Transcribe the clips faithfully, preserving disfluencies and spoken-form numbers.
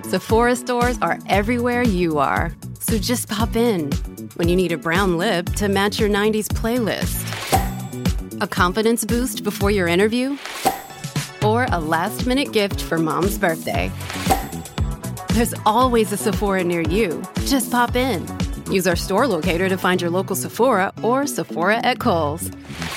Sephora stores are everywhere you are. So just pop in. When you need a brown lip to match your nineties playlist. A confidence boost before your interview? Or a last-minute gift for mom's birthday. There's always a Sephora near you. Just pop in. Use our store locator to find your local Sephora or Sephora at Kohl's.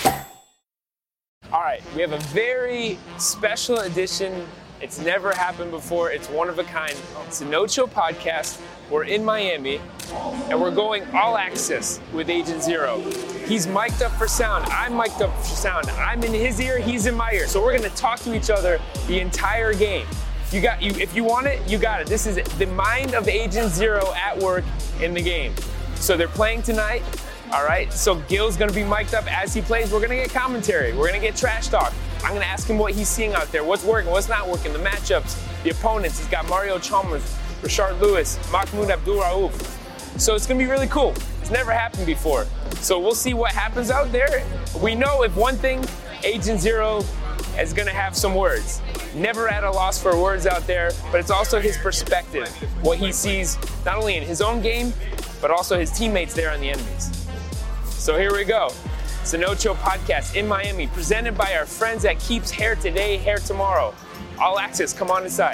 All right, we have a very special edition. It's never happened before. It's one of a kind. It's a No Chill podcast. We're in Miami, and we're going all access with Agent Zero. He's mic'd up for sound. I'm mic'd up for sound. I'm in his ear, he's in my ear. So we're gonna talk to each other the entire game. You got you. If you want it, you got it. This is the mind of Agent Zero at work in the game. So they're playing tonight. All right. So Gil's gonna be mic'd up as he plays. We're gonna get commentary. We're gonna get trash talk. I'm gonna ask him what he's seeing out there, what's working, what's not working, the matchups, the opponents. He's got Mario Chalmers, Rashard Lewis, Mahmoud Abdul-Rauf. So it's gonna be really cool. It's never happened before. So we'll see what happens out there. We know if one thing, Agent Zero is gonna have some words. Never at a loss for words out there, but it's also his perspective, what he sees not only in his own game, but also his teammates there on the enemies. So here we go. It's the No Chill podcast in Miami, presented by our friends at Keeps Hair Today, Hair Tomorrow. All access, come on inside.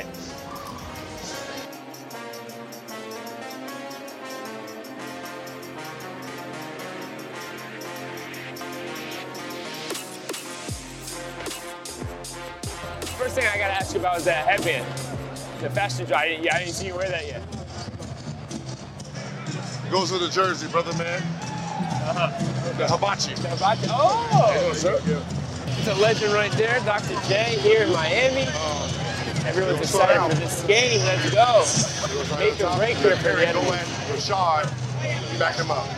First thing I gotta ask you about is that headband, the fashion draw. I didn't, yeah, I didn't see you wear that yet. Goes with the jersey, brother man. Uh-huh. The hibachi. The hibachi. Oh! Yeah, sir. Yeah. It's a legend right there, Doctor J here in Miami. Uh, Everyone's excited for this game. Let's go. Make or break here for the enemy. Rashard, back him up.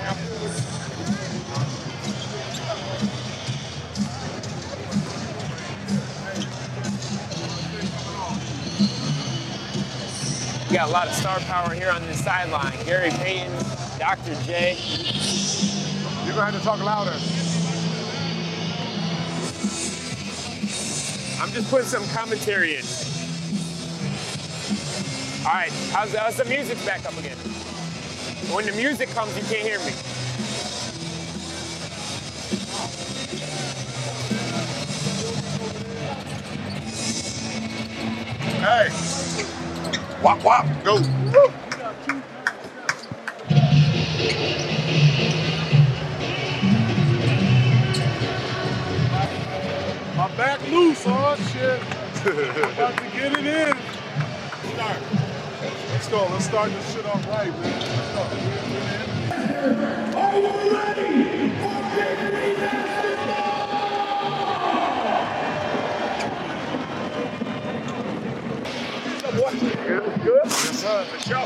We got a lot of star power here on this sideline. Gary Payton, Doctor J. You're gonna have to talk louder. I'm just putting some commentary in. All right, how's, how's the music back up again? When the music comes, you can't hear me. Hey, wop wop, go. My back loose, oh shit. I'm about to get it in. Start. Let's go. Let's start this shit off right, man. Let's go. Are you ready? What? Good? Good? Yes, sir. Let's go.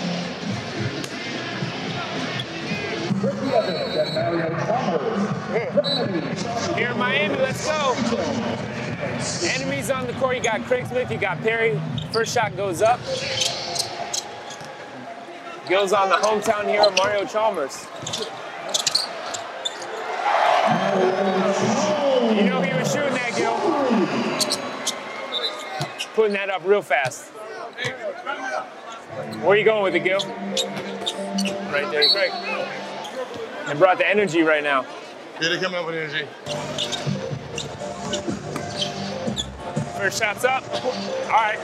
Here in Miami, let's go. Enemies on the court. You got Craig Smith, you got Perry. First shot goes up. Gil's on the hometown hero, Mario Chalmers. You know he was shooting that, Gil. Putting that up real fast. Where are you going with it, Gil? Right there, Craig. And brought the energy right now. Yeah, they coming up with energy. First shot's up. All right.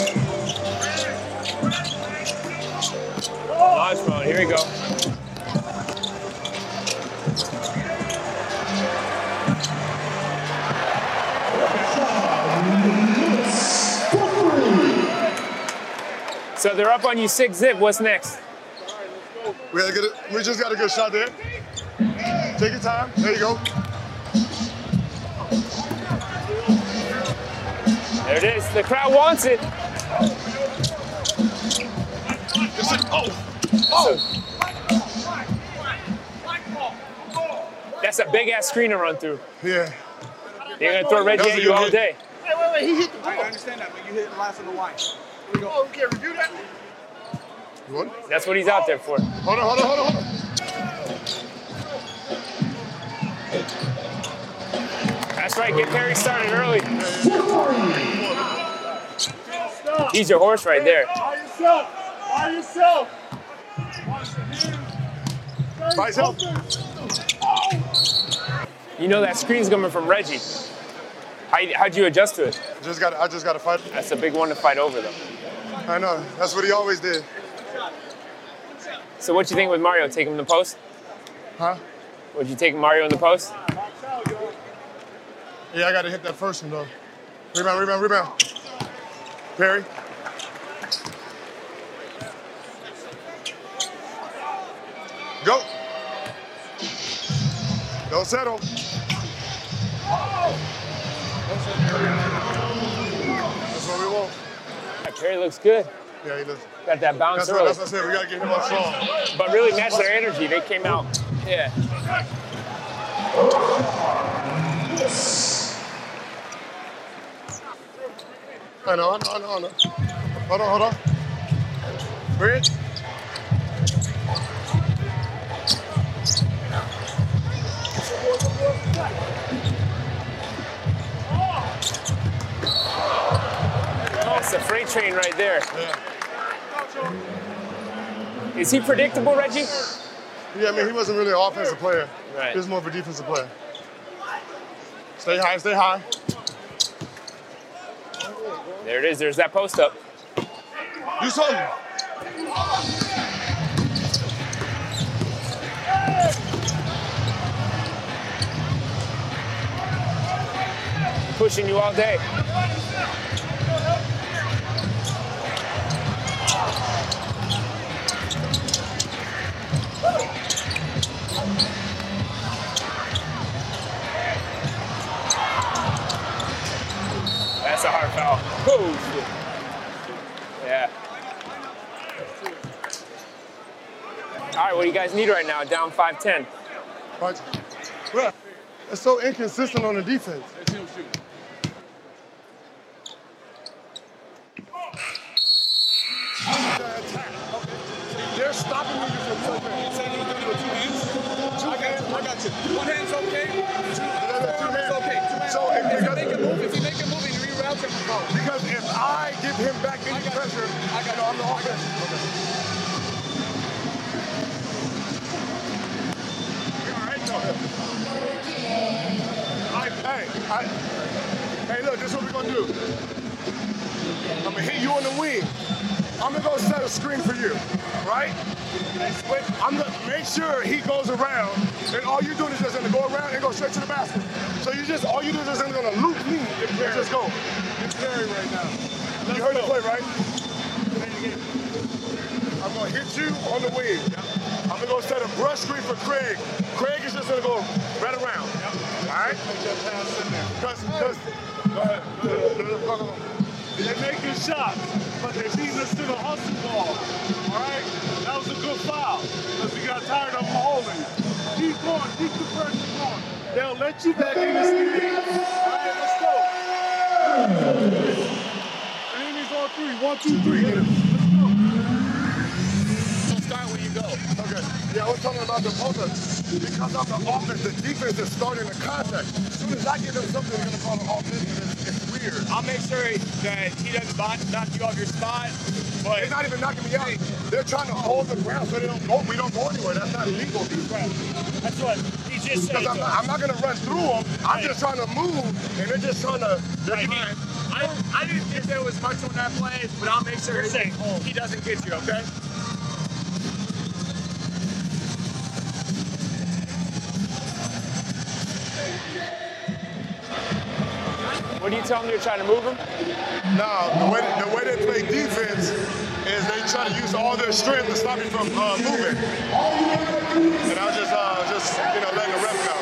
Launch mode. Here we go. So they're up on you six zip. What's next? We gotta get it. We just got a good shot there. Take your time. There you go. There it is. The crowd wants it. It's like, oh, oh. That's a big ass screen to run through. Yeah. They're gonna throw Reggie at you all day. Wait, wait, wait. He hit the ball. I understand that, but you hit the last of the line. Here we go. Oh, we can't review that? What? That's what he's out there for. Hold on, hold on, hold on, hold on. That's right, get Perry started early. He's your horse right there. yourself. By yourself. By yourself. You know that screen's coming from Reggie. How, how'd you adjust to it? Just got. I just got to fight. That's a big one to fight over, though. I know. That's what he always did. So what you think with Mario? Take him in the post? Huh? Would you take Mario in the post? Yeah, I got to hit that first one, though. Rebound, rebound, rebound. Perry. Go. Don't settle. That's what we want. Yeah, Perry looks good. Yeah, he does. Got that bounce That's what, early. that's what I said. We got to get him on strong. But really match their energy. They came out. Yeah. I know, I know, I know, I know. Hold on, hold on. Bring it. That's a freight train right there. Yeah. Is he predictable, Reggie? Yeah, I mean, he wasn't really an offensive player. Right. He was more of a defensive player. Stay high, stay high. There it is. There's that post up. Do something. Pushing you all day. That's a hard foul. Oh, shit. Yeah. All right, what do you guys need right now? Down five ten. Right. Bruh, it's so inconsistent on the defense. They're stopping you from something. You said you were doing it with two hands? Two hands, I got you. One hand's okay. Two, two hands okay. Two hands. So if, If he because, make a move, if he make a move, he reroutes him. because if I give him back any pressure, I got, you know, I'm the offense. Okay. I, hey, I, hey, look, this is what we're gonna do. I'm gonna hit you on the wing. I'm gonna go set a screen for you, right? I'm gonna make sure he goes around, and all you're doing is just gonna go around and go straight to the basket. So you just, all you do is just gonna loop me and just go. It's Perry right now. You heard the play, right? I'm gonna hit you on the wing. I'm gonna go set a brush screen for Craig. Craig is just gonna go right around. All right? Because, because, go ahead. They're making shots, but they're beating us to the hustle ball. All right? That was a good foul, because we got tired of them holding. Keep going, keep the pressure going. They'll let you back in this game. All right, let's go. Enemies on three. One, two, three. Let's go. So start when you go. Okay. Yeah, I was talking about the poster. Because of the offense, the defense is starting the contact. As soon as I give them something, they're gonna call it offense, and it's, it's weird. I'll make sure that he doesn't knock you off your spot, but They're not even knocking me out. They're trying to hold the ground so they don't go. We don't go anywhere. That's not legal. that's what he just said. Because I'm, I'm not gonna run through them. I'm just trying to move, and they're just trying to. They're trying. I, I didn't think there was much on that play, but I'll make sure he, he doesn't get you, okay? What do you tell them you're trying to move him? No, the way the way they play defense is they try to use all their strength to stop you from uh, moving. And I was just uh, just you know letting the ref know.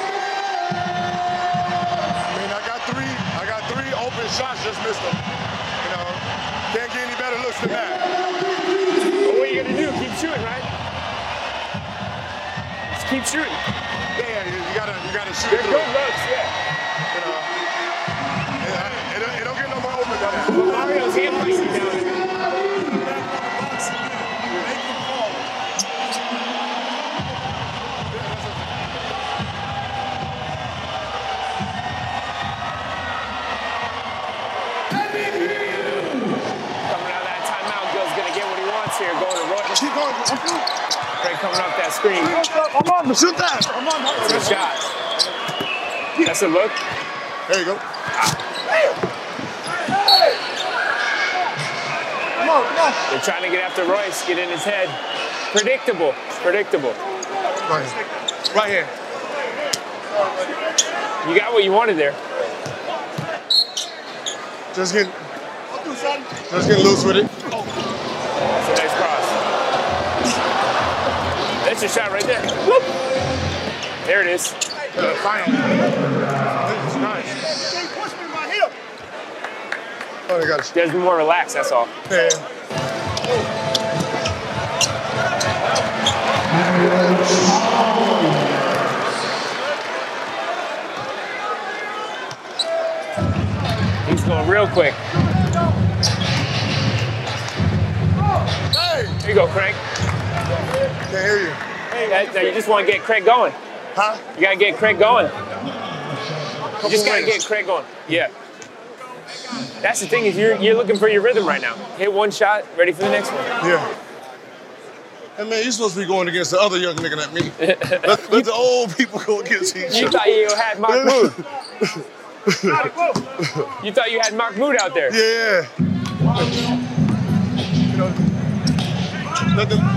I mean, I got three, I got three open shots, just missed them. You know, can't get any better looks than that. But what are you gonna do? Keep shooting, right? Just keep shooting. Yeah, you, you gotta you gotta shoot They're through. good looks, yeah. You know, yeah, it, it don't get no more open than that. Mario's hand placing down there. Coming out of that timeout, Gil's gonna get what he So you're going to Roy. Keep going. Craig coming off that screen. I'm on. Shoot that. I'm on. Good shot. That's a look. There you go. Come on, come on. They're trying to get after Royce, get in his head. Predictable. Predictable. Right here. Right here. You got what you wanted there. Just getting, just getting loose with it. That's a nice cross. That's your shot right there. Whoop. There it is. Uh, finally. This is nice. Oh, they got it. There's more relaxed, that's all. Yeah. He's going real quick. Hey! There you go, Craig. Can't hear you. That, that, you just want to get Craig going. Huh? You got to get Craig going. You just got to wins. get Craig going. Yeah. That's the thing is you're, you're looking for your rhythm right now. Hit one shot, ready for the next one. Yeah. Hey man, you're supposed to be going against the other young nigga than me. let, let the old people go against each You other. thought you had Mahmoud. You thought you had Mahmoud out there. Yeah. You know, let them.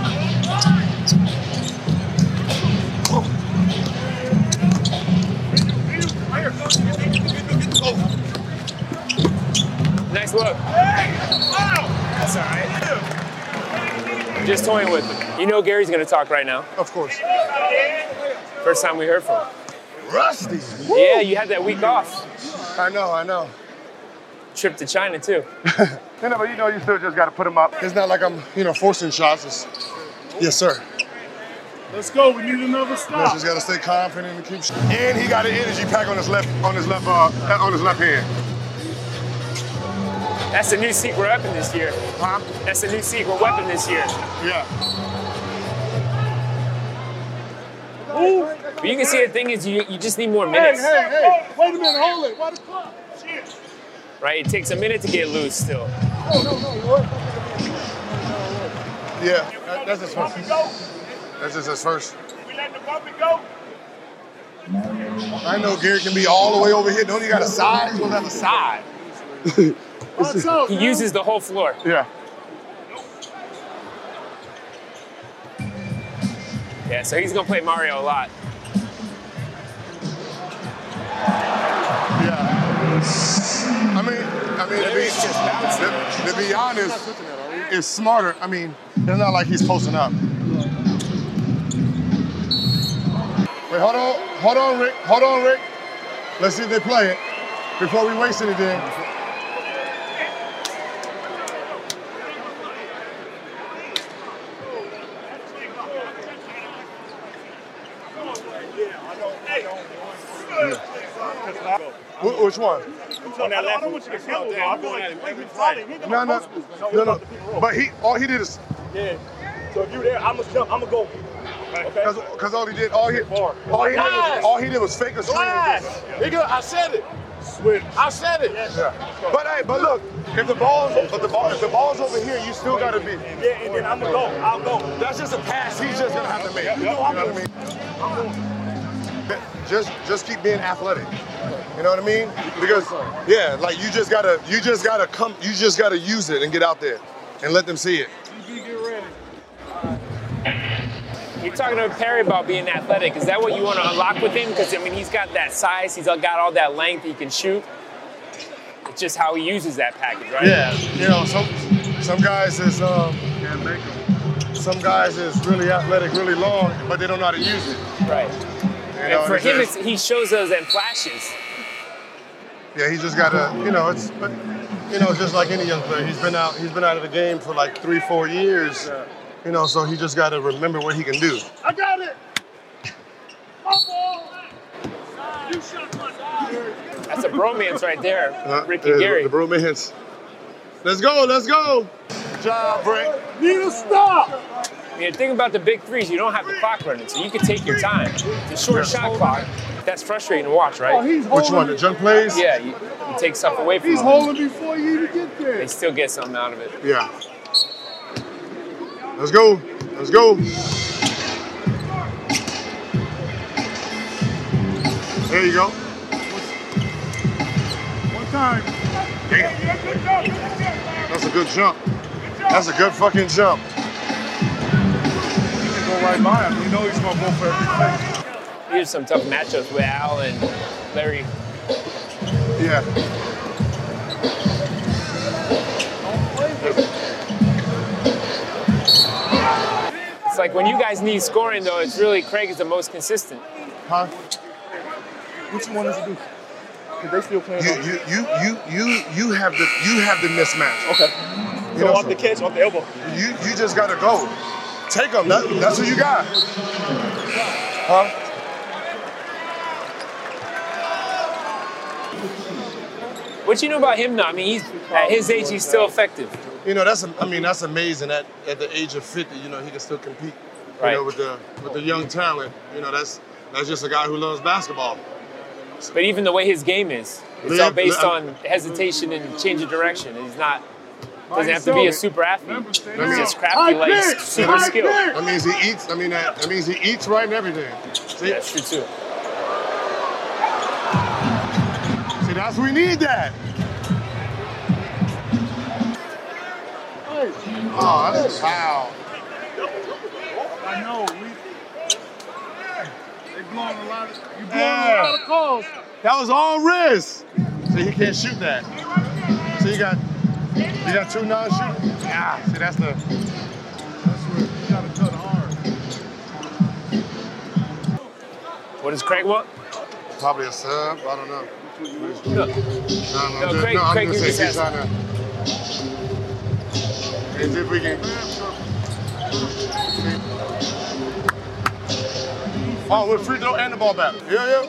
Nice look. That's all right. Just toying with him. You know Gary's going to talk right now. Of course. First time we heard from him. Rusty. Yeah, you had that week off. I know, I know. Trip to China, too. You know, but you know, you still just got to put them up. It's not like I'm, you know, forcing shots. It's, yes, sir. Let's go. We need another You stop. just got to stay confident and keep. And he got an energy pack on his left, on his left, uh, on his left hand. That's the new secret weapon this year. Huh? That's the new secret weapon this year. Yeah. Ooh. But you can see the thing is you, you just need more Hey, minutes, hey, hey. Wait a minute. Hold it. Why the clock? Shit. right? It takes a minute to get loose still. No, no, no. What? Yeah. That, that's his first. That's just his first. We let the puppy go. I know Gary can be all the way over here. Don't he got a side? He's gonna have a side. Watch out, He man. uses the whole floor. Yeah. Yeah, so he's gonna play Mario a lot. Yeah. I mean, I mean, to be, He's just bouncing. to, to be honest, it's smarter. I mean, it's not like he's posting up. Wait, hold on, hold on, Rick, hold on, Rick. Let's see if they play it before we waste anything. Wh- Which one? On that left. I don't want you to kill him. I'm going at him. No, no, no, no. But he, all he did is, Yeah. So if you there, I'm gonna jump. I'm gonna go. Okay. because all he did, all he, all he did, was, all he did was fake a screen. and just- Nigga, I said it. Switch. I said it. Yeah. But hey, but look, if the ball's, but the ball, if the ball's over here, you still gotta be. Yeah, and then I'm gonna go. I'll go. That's just a pass. He's just gonna have to make. You know what I mean? Just, just keep being athletic. You know what I mean? Because, yeah, like you just gotta, you just gotta come, you just gotta use it and get out there and let them see it. You're talking to Perry about being athletic. Is that what you want to unlock with him? Because I mean, he's got that size, he's got all that length, he can shoot. It's just how he uses that package, right? Yeah, you know, some some guys is um, some guys is really athletic, really long, but they don't know how to use it. Right. You know, And for it's him, just- it's, he shows those in flashes. yeah, he just gotta, you know, it's, but, you know, just like any young player, he's been out, he's been out of the game for like three, four years. You know, so he just gotta remember what he can do. I got it. My ball. You shot my dog. That's a bromance right there, Uh, Rick yeah, and Gary. The bromance. Let's go, let's go. Good job, Rick. Need to stop. I mean, the thing about the big threes, you don't have the clock running, so you can take your time. The short shot clock, that's frustrating to watch, Oh, right? he's Which holding. one, the junk plays? Yeah, you, you take stuff away from He's them. holding before you even get there. They still get something out of it. Yeah. Let's go. Let's go. There you go. One time. Damn. That's a good jump. That's a good fucking jump. He can go right by him. You know he's gonna go for everything. Here's some tough matchups with Al and Larry. Yeah. It's like when you guys need scoring, though, it's really Craig is the most consistent. Huh? What you want us to do? Cause they still playing. You you you you you you have the you have the mismatch. Okay. You So know, off the catch, off the elbow. You you just gotta go. Take them. That, that's who you got. Huh? What you know about him now? I mean, he's at his age, he's still effective. You know, that's I mean that's amazing. At at the age of fifty, you know, he can still compete. You Right. know, with the with the young talent. You know, that's that's just a guy who loves basketball. But even the way his game is, it's Yeah, all based yeah. on hesitation and change of direction. He's not, doesn't have to be a super athlete. He's just crafty, like he's super skilled. That means he eats. I mean that, that means he eats right and everything. See, Yeah, that's true too. see, that's we need that. Oh, that's a foul. I know. We, they blowing a lot of. You blowing Yeah. a lot of calls. That was all wrist. See, he can't shoot that. See, you got you got two non-shooters. Yeah. See, that's the. That's where you gotta cut hard. What does Craig want? Probably a sub. I don't know. No, No, no, No, just, Craig- no I'm Craig just was saying just he's trying to. And if we can. Oh, we're free throw and the ball back. Yeah, yeah.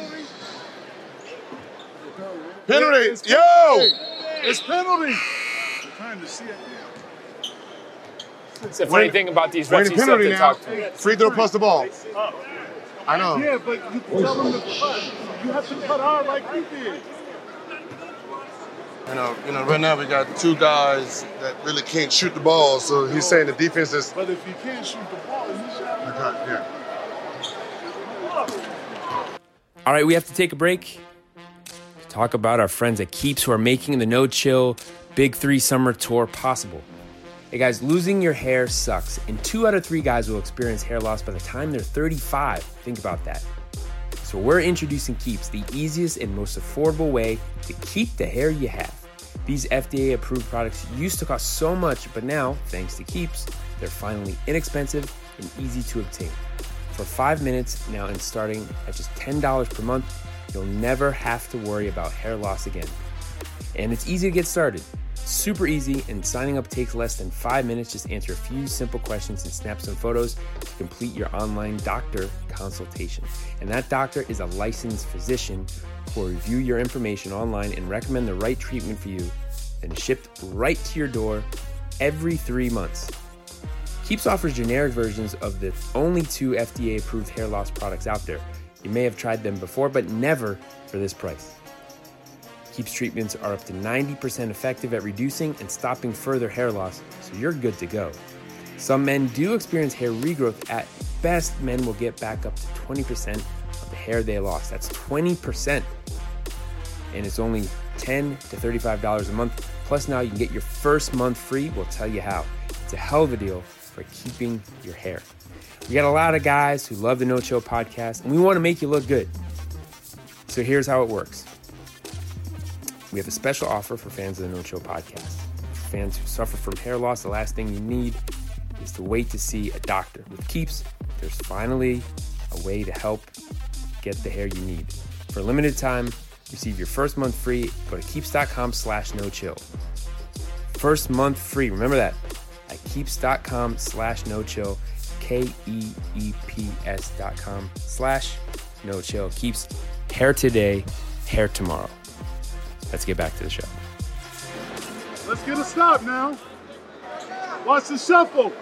Penalty. Yo! It's penalty. We're trying to see it. it's the funny Wait- thing about these Wait refs, a you still have penalty to now. talk to them. Free throw plus the ball. I know. Yeah, but you can tell them to cut. You have to cut hard like we did. You know, you know, right now we got two guys that really can't shoot the ball, so he's saying the defense is. But if you can't shoot the ball, you shot. Yeah. All right, we have to take a break to talk about our friends at Keeps who are making the No Chill Big Three Summer Tour possible. Hey guys, losing your hair sucks, and two out of three guys will experience hair loss by the time they're thirty-five. Think about that. So we're introducing Keeps, the easiest and most affordable way to keep the hair you have. These F D A-approved products used to cost so much, but now, thanks to Keeps, they're finally inexpensive and easy to obtain. For five minutes now and starting at just ten dollars per month, you'll never have to worry about hair loss again. And it's easy to get started. Super easy, and signing up takes less than five minutes. Just answer a few simple questions and snap some photos to complete your online doctor consultation. And that doctor is a licensed physician who will review your information online and recommend the right treatment for you, then shipped right to your door every three months. Keeps offers generic versions of the only two F D A-approved hair loss products out there. You may have tried them before, but never for this price. Keeps treatments are up to ninety percent effective at reducing and stopping further hair loss, so you're good to go. Some men do experience hair regrowth. At best, men will get back up to twenty percent of the hair they lost. That's twenty percent. And it's only ten to thirty-five dollars a month. Plus now you can get your first month free. We'll tell you how. It's a hell of a deal for keeping your hair. We got a lot of guys who love the No Chill podcast, and we want to make you look good. So here's how it works. We have a special offer for fans of the No Chill podcast. For fans who suffer from hair loss, the last thing you need is to wait to see a doctor. With Keeps, there's finally a way to help get the hair you need. For a limited time, receive your first month free. Go to keeps.com slash no chill. First month free. Remember that. At keeps.com slash no chill. K-E-E-P-S dot com slash no chill. Keeps, hair today, hair tomorrow. Let's get back to the show. Let's get a stop now. Watch the shuffle.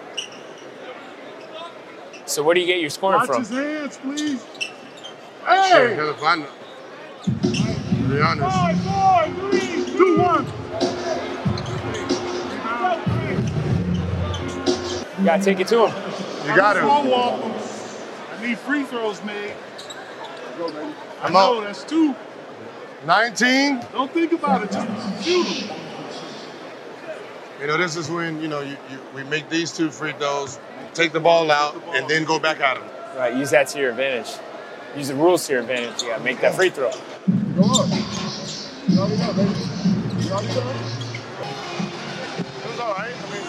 So where do you get your scoring Watch from? his hands, please. Sure, Hey! here's a fun. To be honest. Five, four, three, two, one. You gotta take it to him. You got to. I need free throws made. Go, baby. I I'm know, up. that's two. nineteen. Don't think about it, just shoot them. You know, this is when, you know, you, you, we make these two free throws, take the ball out, and then go back at them. Right, use that to your advantage. Use the rules to your advantage. You gotta make that free throw. Go up. You already know, baby. You already know. It was all right. I mean,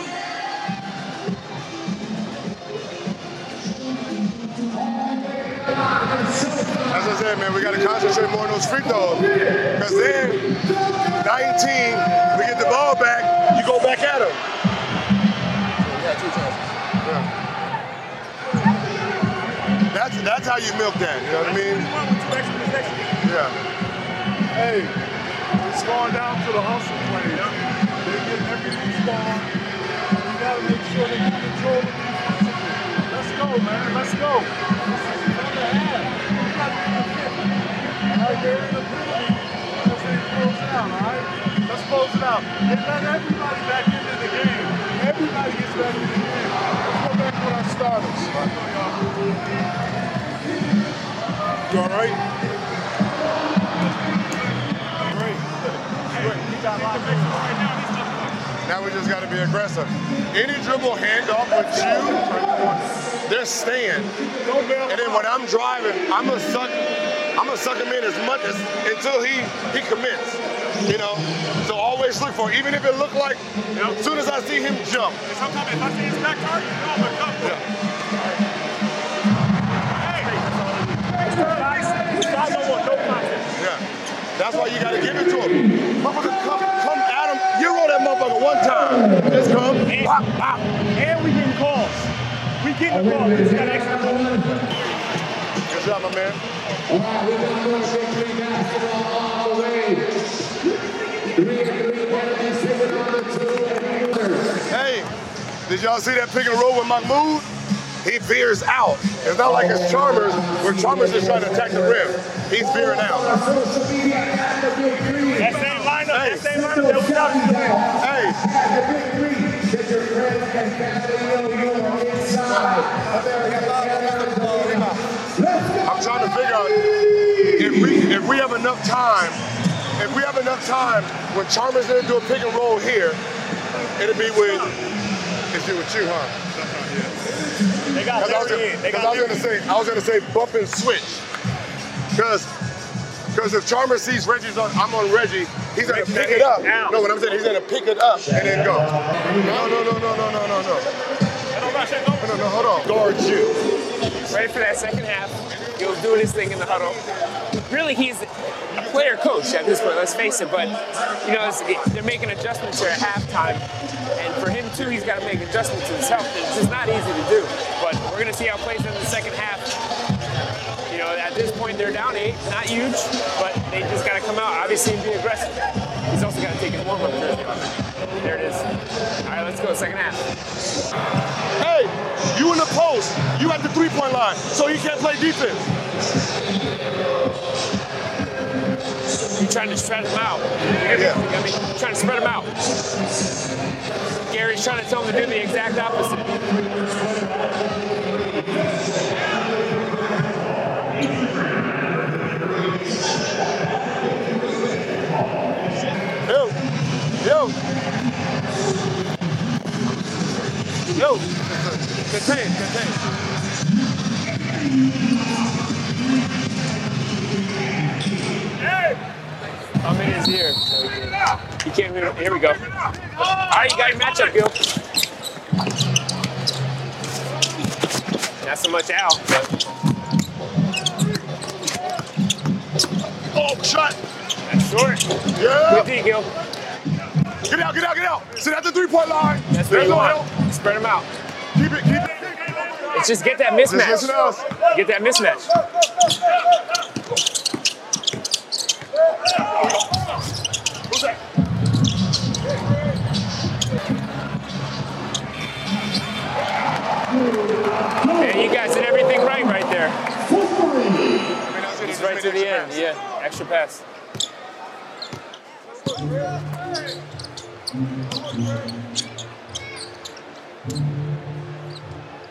as I said, man, we got to concentrate more on those free throws. Because then, nineteen, we get the ball back, you go back at them. Yeah, two chances. Yeah. That's, that's how you milk that, you know what I mean? Yeah. Hey, it's going down to the hustle play. They're getting every loose ball. You got to make sure they can control the defense. Let's go, man. Let's go. This is another half. You got to be the fifth. All right, they're in the penalty. Let's say close it out, all right? Let's close it out. And let everybody back into the game. Everybody gets back into the game. Let's go back with our starters. You all right? Now we just got to be aggressive. Any dribble handoff with you, they're staying. And then when I'm driving, I'm gonna suck, I'm gonna suck him in as much as until he he commits. You know, so always look for, even if it look like, as soon as I see him jump. Sometimes if I see his back guard, you know I'm gonna come. Yeah. I don't want no contact. Yeah. That's why you got to give it to him. Motherfucker, come, come at him. You roll that motherfucker one time. Just come. And, pop, pop. and we getting calls. We getting calls. We just got extra calls. Good job, my man. Hey, did y'all see that pick and roll with Mahmoud? He veers out. It's not like it's Chalmers, where Chalmers is trying to attack the rim. He's veering out. That same lineup, hey. that same lineup that was out in the rim. Hey. I'm trying to figure out if we if we have enough time, if we have enough time when Chalmers didn't do a pick and roll here, it'll be with it's it with you, huh? They got Larry in. They got I was gonna say, I was gonna say bump and switch. Cause, cause if Chalmers sees Reggie's on, I'm on Reggie, he's gonna pick it up. No, what I'm saying, he's gonna pick it up and then go. No, no, no, no, no, no, no, no. No, no, no, hold on. Guard you. Ready for that second half. He'll do his thing in the huddle. Really, he's a player coach at this point, let's face it, but you know, it's, it, they're making adjustments here at halftime. And for him too, he's got to make adjustments to his health. It's just not easy to do. But we're gonna see how it plays in the second half. You know, at this point they're down eight, not huge, but they just gotta come out, obviously, and be aggressive. He's also gotta take his warm-up jersey off. There it is. All right, let's go, second half. Hey, you in the post, you at the three-point line, so you can't play defense. You're trying to spread him out. Yeah. I mean, you're trying to spread him out. Gary's trying to tell him to do the exact opposite. Yo, yo, yo, contain, contain. Hey! I'm in his ear. So he can't even, here we go. All right, you got your matchup, Gil. Not so much Al, but. Oh, shot. That's short. Yeah. Good D, Gil. Get out, get out, get out. Sit at the three-point line. That's what There's you no want. help. Spread him out. Keep it, keep it. It's just get that Just mismatch. listen to us. Get that mismatch. Who's that? Man, you guys did everything right right there. It's right to the end. Yeah, extra pass.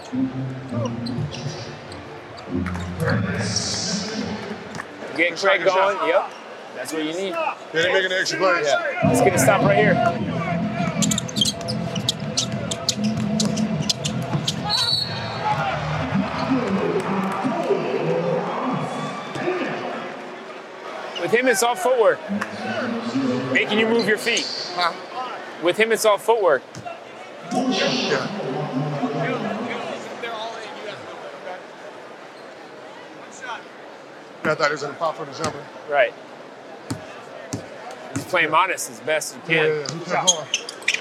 Getting Craig going. Yep. That's what you need. Yeah, they're making the extra plays. Yeah. Let's get a stop right here. With him, it's all footwork. Making you move your feet. Huh? With him, it's all footwork. Yeah. I thought he was going to pop for the jumper. Right. He's playing modest as best he can. Yeah, yeah, he kept going.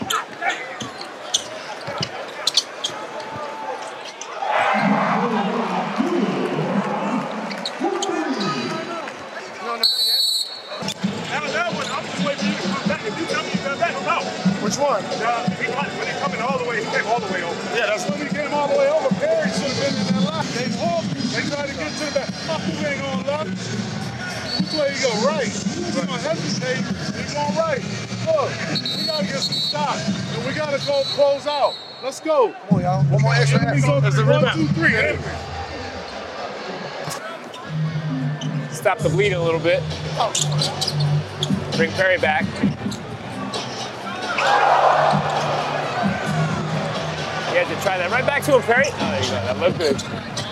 Which one? Uh, he, when he coming all the way, he came all the way over. Yeah, that's when he came all the way over. Perry should have been in that line. They walked. They tried to get to the back. You ain't going left. Which way you go? Right. He's gonna hesitate. He's going right. Look, we gotta get some stops, and we gotta go close out. Let's go. Come on, y'all. One more extra. That's the one, two, three. Enemy. Stop the bleed a little bit. Bring Perry back. You had to try that. Right back to him, Perry. Oh, there you go. That looked good.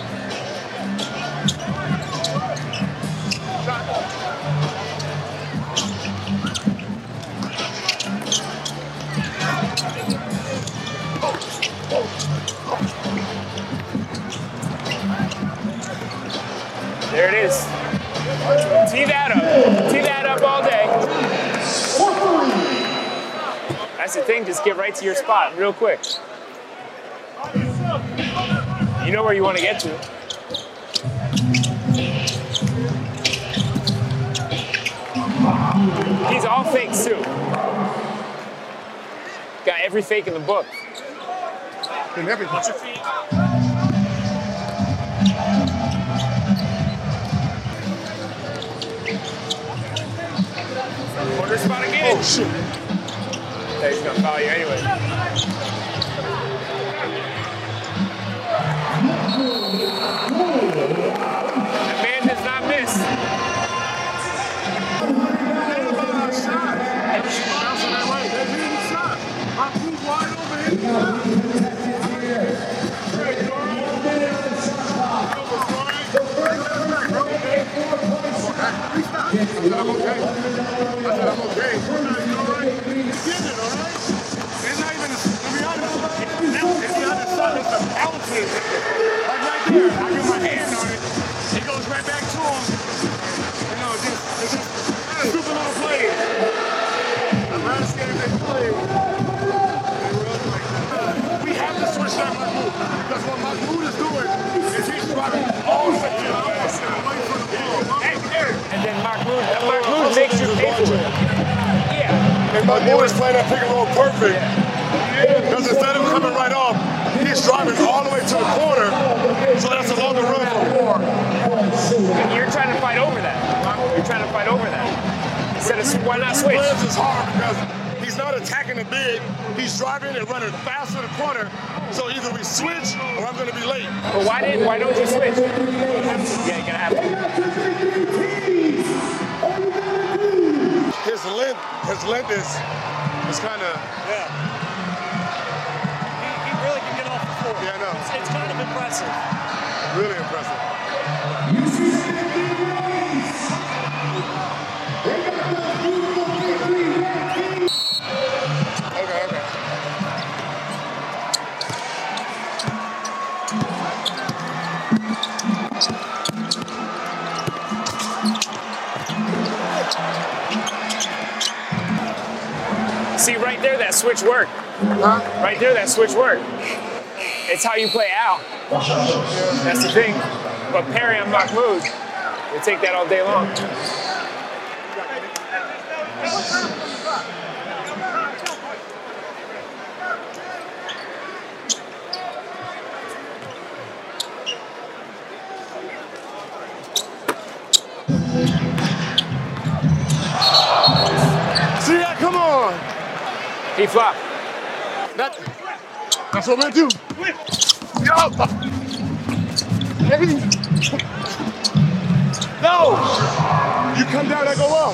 There it is. Tee that up. Tee that up all day. That's the thing, just get right to your spot real quick. You know where you want to get to. He's all fakes too. Got every fake in the book. And everything. Corner spot again. Oh, shit. Yeah, he's gonna foul you anyway. That man does not miss. I said I'm okay. I said I'm okay. It's not even, to be honest, it's the other side, it's the bounces. Like right there, I get my hand on it, it goes right back to him. You know, it's just, it's just super little plays. The last game they played, they run like that. We have to switch that Mahmoud, because what Mahmoud is doing is he's driving all the way to the opposite, away from the ball. And then Mahmoud, Mahmoud makes you pay for it. Yeah. And Mahmoud is playing that pick and roll perfect. Because instead of coming right off, he's driving all the way to the corner. So that's a longer run for four. And you're trying to fight over that. You're trying to fight over that. Instead of, why not switch? It's hard because he's not attacking the big. He's driving and running fast to the corner. So either we switch or I'm going to be late. But why didn't? Why don't you switch? Yeah, you're gonna have to. His length, his length is, is kind of. Yeah. He, he really can get off the floor. Yeah, I know. It's, it's kind of impressive. Really impressive. Okay, okay. See, right there, that switch worked. Huh? Right there, that switch worked. It's how you play out. That's the thing. But Perry and Mahmoud, they take that all day long. See that? Come on. He flopped. That, that's what we're going to do. Yo! No! You come down, I go up.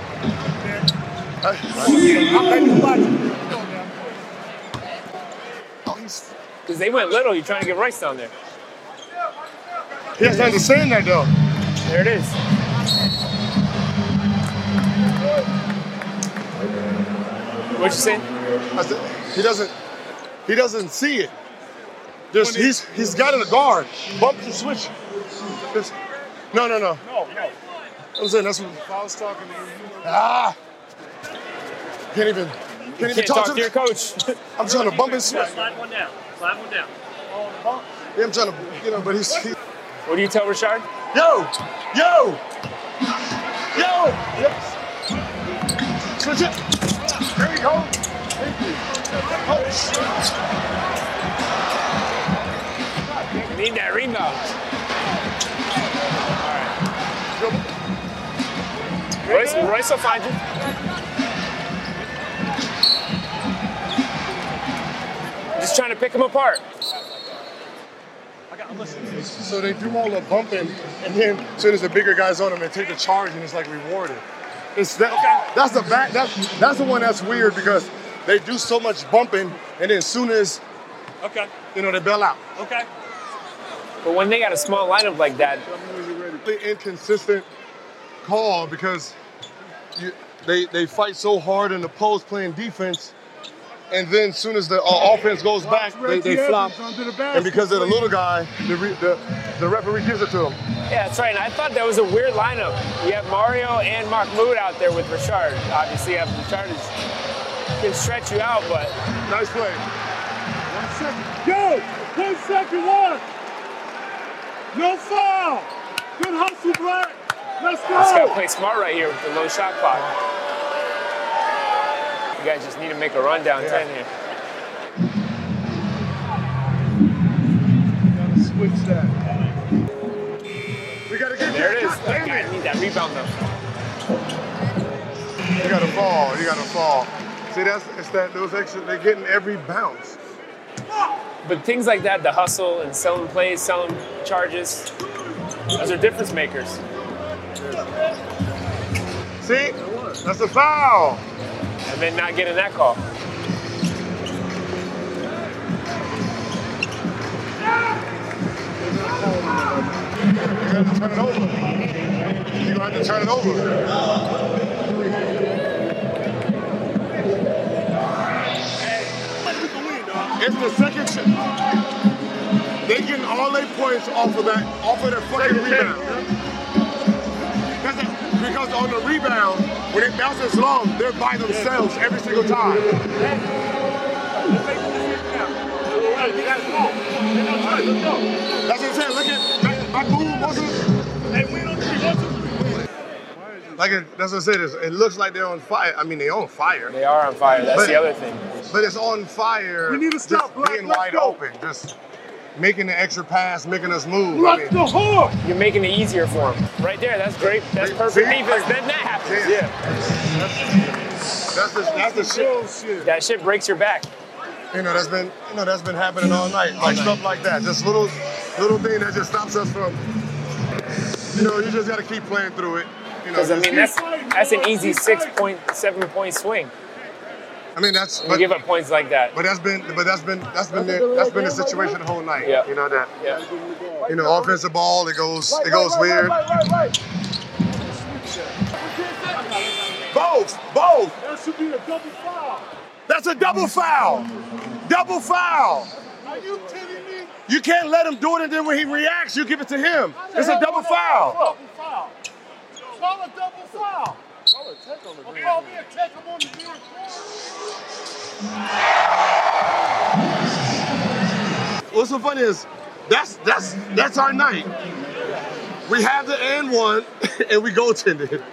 Because they went little, you're trying to get Royce down there. He has to understand that, though. There it is. What you saying? I said, he doesn't. He doesn't see it. There's, he's he's got it a guard. Bump the switch. There's, no, no, no. No, no. I'm saying that's what. If I was talking to you, you know. Ah. Can't even. Can't You even can't talk, talk to to your the, coach. I'm trying to bump his switch. Slide one down. Slide one down. Yeah, I'm trying to, you know, but he's. He, What do you tell Rashard? yo, yo, yo. Yes. Switch it. There you go. Thank you. You need that rebound. All right. Royce, Royce will find you. Just trying to pick him apart. So they do all the bumping, and then as soon as the bigger guys on them, they take the charge, and it's like rewarded. It's that. Okay. That's the back. That's that's the one that's weird because they do so much bumping, and then as soon as Okay. you know they bail out. Okay. But when they got a small lineup like that, The inconsistent call because you, they they fight so hard in the post playing defense, and then as soon as the uh, offense goes back, they, they flop. And because of the little guy, the, re, the the referee gives it to them. yeah, that's right. And I thought that was a weird lineup. You have Mario and Mahmoud out there with Rashard. Obviously, you have Rashard is, can stretch you out, but Nice play. One second. Go! One second, one! No foul! Good hustle, Black! Let's just got to go! play smart right here with the low shot clock. You guys just need to make a run down ten here. Gotta switch that. We gotta get There it is. God damn I it. need that rebound though. You gotta fall. You gotta fall. See, that's it's that those extra. They're getting every bounce. But things like that, the hustle and selling plays, selling charges, those are difference makers. See, that's a foul. And then not getting that call. You have to turn it over. You're gonna have to turn it over. It's the second shot. They getting all their points off of that, off of their fucking rebound. Because, because on the rebound, when it bounces long, they're by themselves every single time. That's what I'm saying. Look at my, my boom wasn't. Like it, that's what I said. It's, it looks like they're on fire. I mean, they're on fire. They are on fire. That's But- the other thing. But it's on fire. We need to stop, just Black. being Let's wide go. open, just making the extra pass, making us move. I Let's mean, go hard! You're making it easier for them. Right there. That's great. That's perfect See? defense. Then that happens. Yeah. Yeah. that's the that's the shit. Bullshit. That shit breaks your back. You know, that's been you know that's been happening all night, like stuff like that. Just little little thing that just stops us from. You know, you just got to keep playing through it. You know, Because I just mean, keep- that's that's an easy six point, seven point swing. I mean that's You but, give up points like that. but that's been but that's been that's been the, that's been the situation the whole night. Yeah. You know that. Yeah. You know, offensive ball, it goes it goes weird. Both, both. That should be a double foul. That's a double foul. Double foul. Are you kidding me? You can't let him do it, and then when he reacts, you give it to him. It's a double foul. Double foul. Call a double foul. Call a take on the green. Call me a take him on the green. What's so funny is that's that's that's our night. We have the and one, and we goaltended.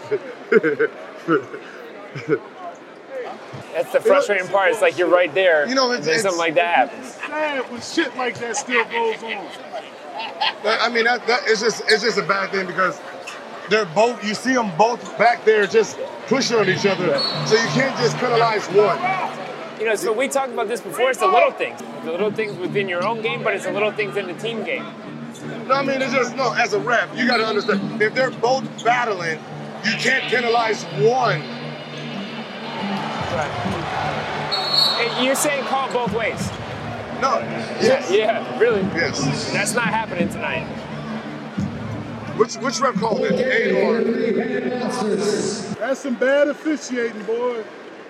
That's the frustrating part. It's like you're right there. You know, and it's- then it's- something like that happens. Sad when shit like that still goes on. But, I mean, that, that it's just it's just a bad thing because they're both. You see them both back there just pushing on each other, so you can't just penalize one. You know, so we talked about this before. It's the little things. The little things within your own game, but it's the little things in the team game. No, I mean, it's just, no, as a ref, you got to understand, if they're both battling, you can't penalize one. Right. Hey, you're saying call it both ways? No. Yes. Yeah, really? Yes. That's not happening tonight. Which which ref called it? Eight or? That's some bad officiating, boy.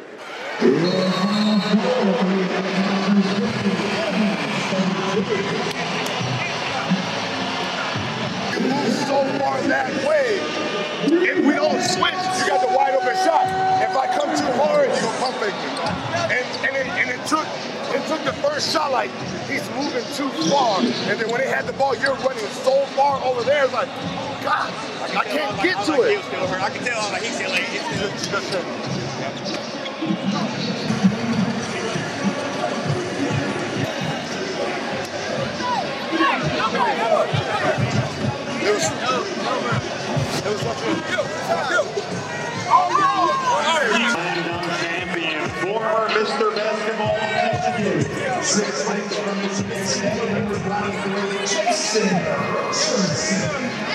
You move so far that way. If we don't switch, you got the wide open shot. If I come too hard, you gonna pump fake me. And and it, and it took it took the first shot like he's moving too far. And then when they had the ball, you're running so far over there. It's like, God, like, I can't like, get like, to like it. He was still hurt. I can tell like he's still like he's still. It was, it was such a... Champion, former Mister Basketball champion, six points from Michigan State, number twenty-three, Jason Johnson.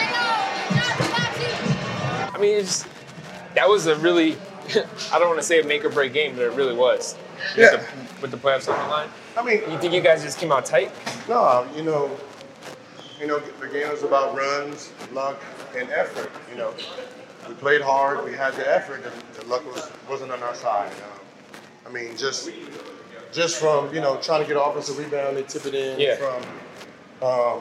I mean, it's, that was a really, I don't want to say a make or break game, but it really was. Yeah. With the, with the playoffs on the line. I mean... You think you guys just came out tight? No, you know, you know, the game is about runs, luck, and effort. You know, we played hard, we had the effort, and the luck was, wasn't on our side. Um, I mean, just just from, you know, trying to get an offensive rebound, they tip it in. Yeah. From, um,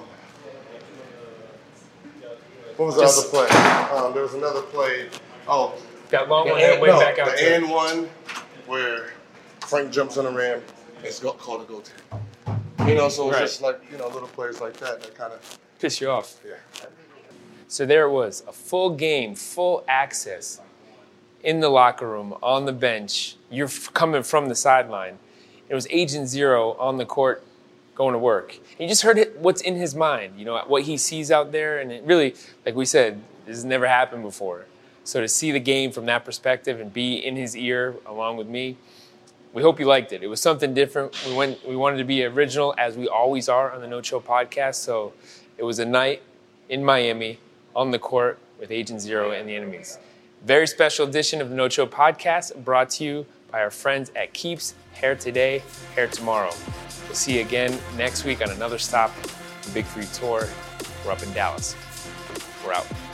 what was the Just- other play? Um, there was another play. Oh, That long one the that and, went no, back out the to and one where Frank jumps on the rim. It's got called a go to. You know, so it's Right. just like, you know, little plays like that that kind of, piss you off. yeah. So there it was, a full game, full access in the locker room, on the bench. You're f- coming from the sideline. It was Agent Zero on the court going to work. And you just heard it, what's in his mind, you know, what he sees out there. And it really, like we said, this has never happened before. So to see the game from that perspective and be in his ear along with me, we hope you liked it. It was something different. We went. We wanted to be original, as we always are on the No Chill podcast. So it was a night in Miami on the court with Agent Zero and the enemies. Very special edition of the No Chill podcast, brought to you by our friends at Keeps. Hair today, hair tomorrow. We'll see you again next week on another stop, the Big Free Tour. We're up in Dallas. We're out.